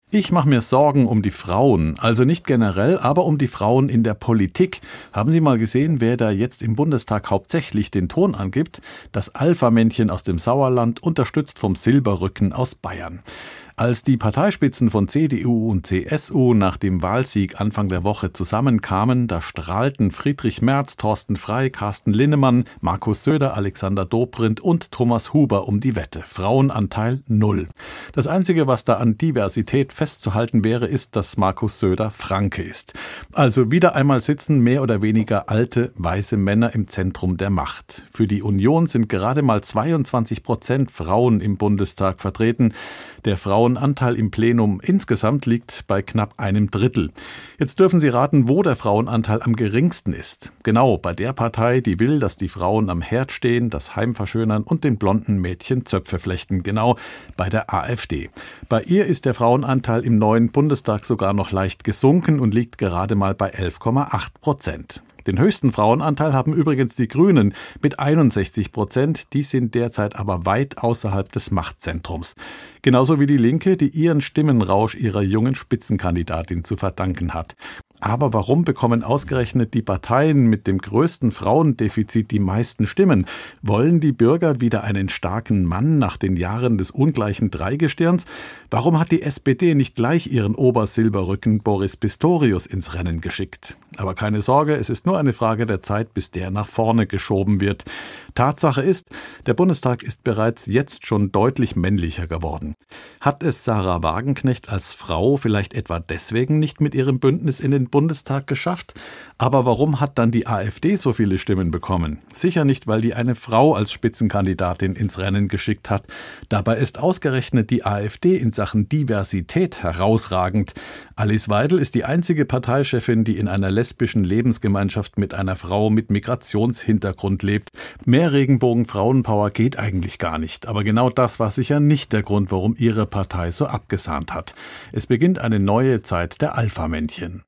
Ich mache mir Sorgen um die Frauen, also nicht generell, aber um die Frauen in der Politik. Haben Sie mal gesehen, wer da jetzt im Bundestag hauptsächlich den Ton angibt? Das Alpha-Männchen aus dem Sauerland, unterstützt vom Silberrücken aus Bayern. Als die Parteispitzen von CDU und CSU nach dem Wahlsieg Anfang der Woche zusammenkamen, da strahlten Friedrich Merz, Thorsten Frey, Carsten Linnemann, Markus Söder, Alexander Dobrindt und Thomas Huber um die Wette. Frauenanteil 0. Das Einzige, was da an Diversität festzuhalten wäre, ist, dass Markus Söder Franke ist. Also wieder einmal sitzen mehr oder weniger alte, weiße Männer im Zentrum der Macht. Für die Union sind gerade mal 22% Frauen im Bundestag vertreten. Der Frauenanteil im Plenum insgesamt liegt bei knapp 1/3. Jetzt dürfen Sie raten, wo der Frauenanteil am geringsten ist. Genau bei der Partei, die will, dass die Frauen am Herd stehen, das Heim verschönern und den blonden Mädchen Zöpfe flechten. Genau bei der AfD. Bei ihr ist der Frauenanteil im neuen Bundestag sogar noch leicht gesunken und liegt gerade mal bei 11,8%. Den höchsten Frauenanteil haben übrigens die Grünen mit 61%. Die sind derzeit aber weit außerhalb des Machtzentrums. Genauso wie die Linke, die ihren Stimmenrausch ihrer jungen Spitzenkandidatin zu verdanken hat. Aber warum bekommen ausgerechnet die Parteien mit dem größten Frauendefizit die meisten Stimmen? Wollen die Bürger wieder einen starken Mann nach den Jahren des ungleichen Dreigestirns? Warum hat die SPD nicht gleich ihren Obersilberrücken Boris Pistorius ins Rennen geschickt? Aber keine Sorge, es ist nur eine Frage der Zeit, bis der nach vorne geschoben wird. Tatsache ist, der Bundestag ist bereits jetzt schon deutlich männlicher geworden. Hat es Sarah Wagenknecht als Frau vielleicht etwa deswegen nicht mit ihrem Bündnis in den Bundestag geschafft? Aber warum hat dann die AfD so viele Stimmen bekommen? Sicher nicht, weil die eine Frau als Spitzenkandidatin ins Rennen geschickt hat. Dabei ist ausgerechnet die AfD in Sachen Diversität herausragend. Alice Weidel ist die einzige Parteichefin, die in einer lesbischen Lebensgemeinschaft mit einer Frau mit Migrationshintergrund lebt. Mehr Regenbogen-Frauenpower geht eigentlich gar nicht. Aber genau das war sicher nicht der Grund, warum ihre Partei so abgesahnt hat. Es beginnt eine neue Zeit der Alpha-Männchen.